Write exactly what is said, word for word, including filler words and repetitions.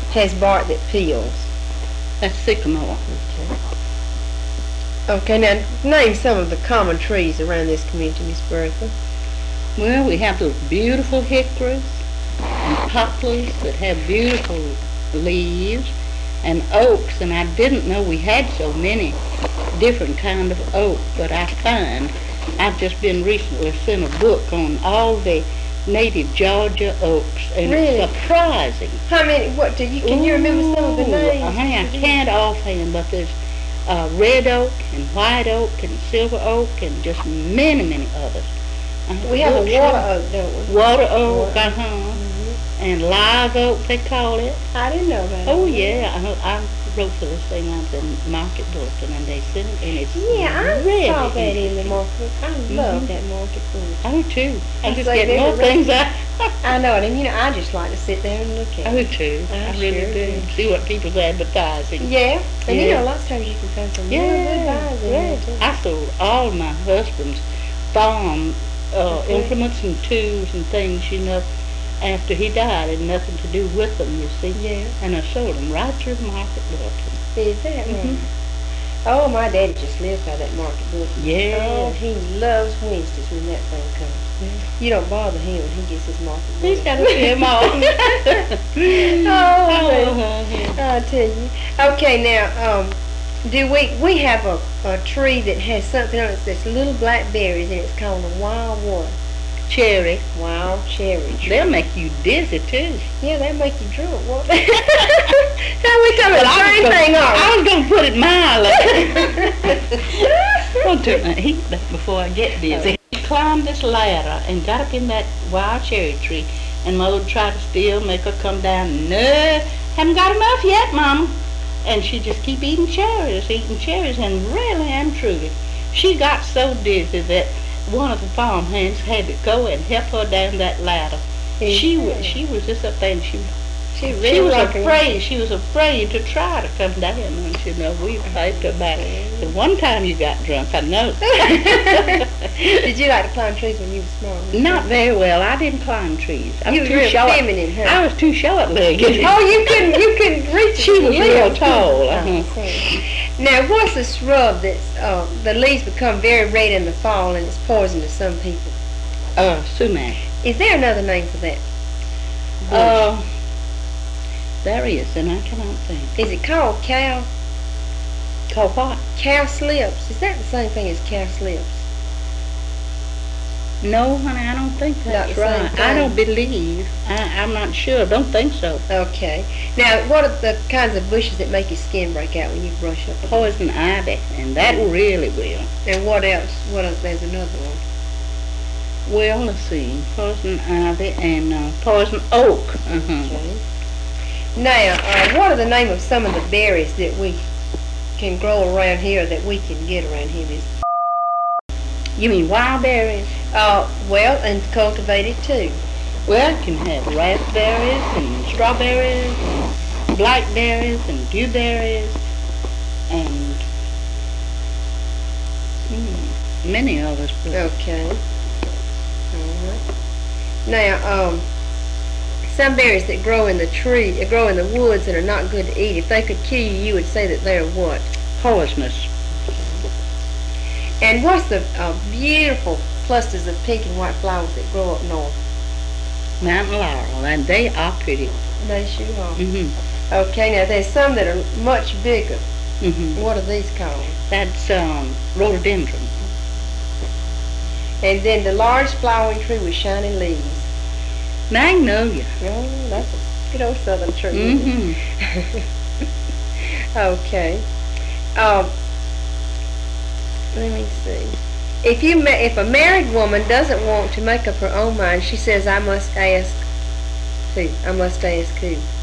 has bark that peels? That's sycamore. Okay. Okay, now name some of the common trees around this community, Miss Bertha. Well, we have those beautiful hickories and poplars that have beautiful leaves, and oaks, and I didn't know we had so many different kind of oak, but I find I've just been recently sent a book on all the native Georgia oaks, and Really? it's surprising. How many? What do you? Can you remember some of the Ooh, names? honey, I can't offhand, but there's uh, red oak and white oak and silver oak and just many, many others. Uh, We have a look, water oak, don't we? Water oak, Water. uh-huh. Mhm. And live oak, they call it. I didn't know that. Oh, yeah. I, I wrote for this thing out in Market Bulletin, and they sent it, and it's Yeah, I really saw that in the interesting. market. I love Mhm. that market bulletin. I do, too. I It's just like get more every things out. I know it, and you know, I just like to sit there and look I at do, it. too. I I really sure do. do. See what people's advertising. Yeah, and you Yeah. know, lots of times you can find some real good Yeah, buys in yeah. there too. I sold all my husband's farm uh, Okay. implements and tools and things, you know, after he died, and nothing to do with them, you see. Yeah, And I sold them right through the Market Bulletin. is that right? Mhm. Oh, my daddy just lives by that market bulletin. Yeah. Oh, he loves Wednesdays when that thing comes. You don't bother him when he gets his market bulletin. He's got to see them all. Oh, baby. Oh, I'll tell you. Okay, now, um, do we we have a, a tree that has something on it that's little black berries, and it's called a wild what? cherry. Wild cherry tree. They'll make you dizzy, too. Yeah, they make you drunk. What? Now we talking about the I was same gonna- thing, aren't I was going to put it mildly. we? I'll turn my heat back before I get dizzy. He climbed this ladder and got up in that wild cherry tree, and Mother tried to still make her come down. No, haven't got enough yet, Mama. And she just keep eating cherries, eating cherries, and really and truly, she got so dizzy that one of the farm hands had to go and help her down that ladder. She was she was just up there, and she She she really was rocking. afraid. She was afraid to try to come down, and she know we hyped her back. The one time you got drunk, I know. Did you like to climb trees when you were small? Not very well. I didn't climb trees. I You was were too real short. feminine, huh? I was too short-legged. Oh, you couldn't you couldn't reach it. She was Yeah. real tall. Oh, Uh-huh. okay. Now, what's the shrub that's uh, the leaves become very red in the fall, and it's poison to some people? Uh, sumac. Is there another name for that? Uh, there is, and I cannot think. Is it called cow Called what? cow slips? Is that the same thing as cow slips? No, honey, I don't think Not that's the same right. thing. I don't believe. I, I'm not sure. Don't think so. Okay. Now, what are the kinds of bushes that make your skin break out when you brush up? Poison ivy, and that really will. And what else? What else? There's another one. Well, let's see. Poison ivy and uh, poison oak. Uh-huh. Okay. Now, uh, what are the name of some of the berries that we can grow around here that we can get around here, Miss? You mean wild berries? Uh, well, and cultivated too. Well, you can have raspberries and strawberries and blackberries and dewberries and mm, many others. Okay. All right. Now, um, some berries that grow in the tree, uh, grow in the woods and are not good to eat. If they could kill you, you would say that they're what? Poisonous. And what's the uh, beautiful clusters of pink and white flowers that grow up north? Mountain laurel, and they are pretty. They sure are. Mm-hmm. Okay, now there's some that are much bigger. Mm-hmm. What are these called? That's um, rhododendron. And then the large flowering tree with shiny leaves. Magnolia. Oh, that's a good old southern tree. isn't it? Mm-hmm. Okay. Um, let me see. If you ma- if a married woman doesn't want to make up her own mind, she says, "I must ask who? I must ask who."